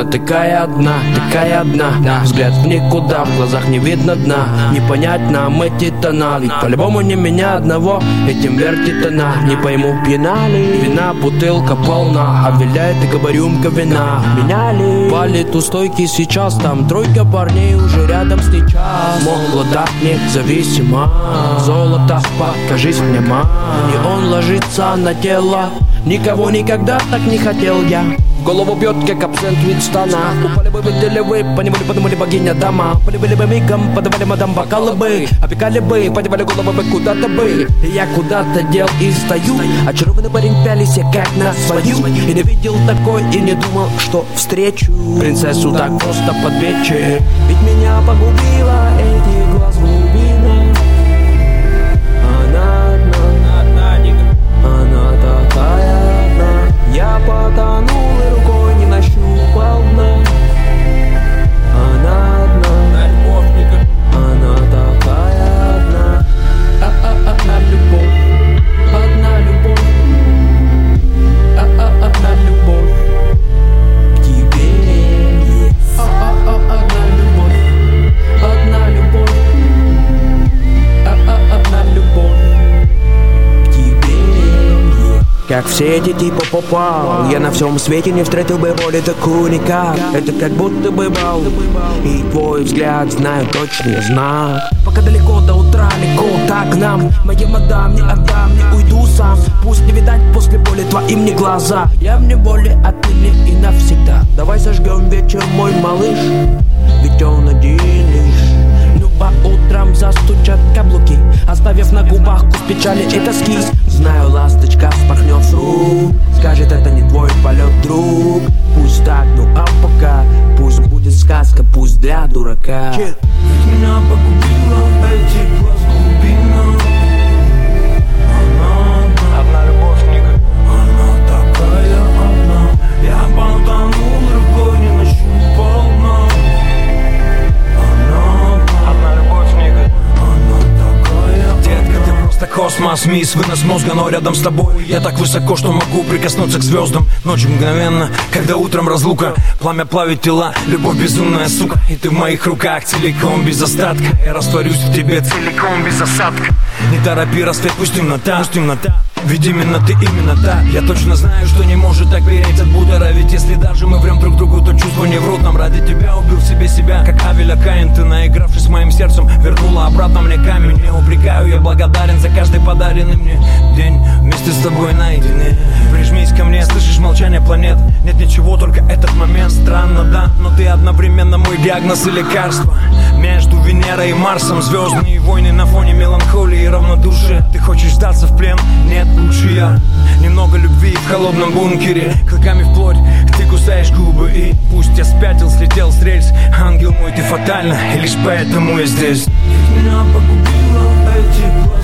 Она такая одна, взгляд в никуда, в глазах не видно дна. Не понять нам эти тона, ведь по-любому не меня одного этим вертит она. Не пойму, пьяна ли вина, бутылка полна, а виляет и рюмка вина. Меня ли палит у стойки сейчас, там тройка парней уже рядом сейчас. Могла так независимо, золото, покажись мне, ма. И он ложится на тело, никого никогда так не хотел я. В голову бьет, как абсент вид стана. Упали бы, видели вы, поневоле подумали богиня дома. Полюбили бы мигом, подавали мадам бокалы бы. Опекали бы, подевали головы бы куда-то бы. И я куда-то дел и стою. Очарованный парень пялись я как на свою. И не видел такой, и не думал, что встречу принцессу так просто под вечер. Ведь меня погубила эти глаз глубина. Она одна, она такая одна. Я потонул и рукой не нащупал дна. Она одна, она такая одна. Одна любовь, одна любовь. Одна любовь к тебе. Одна любовь, одна любовь. Одна любовь к тебе. Как все эти типа попал, я на всем свете не встретил бы более такую никак. Это как будто бы бал, и твой взгляд знаю точный знак. Пока далеко до утра, легко так нам. Моей мадам не отдам, не уйду сам. Пусть не видать после боли твоим не глаза. Я в неволе отныне и навсегда. Давай зажгем вечер, мой малыш, ведь он один лишь. Ну по утрам застучат каблуки, оставив на губах вкус печали и тоски. Знаю, ласточка вспорхнет с рук, скажет, это не твой полет, друг. Пусть так, ну а пока пусть будет сказка, пусть для дурака. Ведь меня погубила эти глаз глубина. Она одна любовь, книга. Она такая одна. Я потонул, рукой не нащупал дна. Она одна любовь, книга. Она такая. Детка, ты просто космос, мисс, вынос мозга, но рядом с тобой я так высоко, что могу прикоснуться к звездам. Ночью мгновенно, когда утром разлука, пламя плавит тела, любовь безумная, сука. И ты в моих руках целиком без остатка. Я растворюсь в тебе целиком без осадка. Не торопи рассвет, пусть темнота, ведь именно ты, именно та. Я точно знаю, что не может так переть от бутера. Ведь если даже мы врем друг другу, то чувства не врут нам. Ради тебя убил в себе себя, как Авеля Каин. Ты, наигравшись моим сердцем, вернула обратно мне камень. Не упрекаю, я благодарен за каждый подаренный мне день вместе с тобой наедине. Прижмись ко мне, слышишь молчание планет. Нет ничего, только этот момент. Странно, да, но ты одновременно мой диагноз и лекарство. Между Венерой и Марсом звездные войны на фоне меланхолии и равнодушия. Ты хочешь сдаться в плен? Нет, лучше я. Немного любви в холодном бункере, клыками вплоть ты кусаешь губы. И пусть я спятил, слетел с рельс, ангел мой, ты фатально, и лишь поэтому я здесь. Ведь меня погубила эти глаза.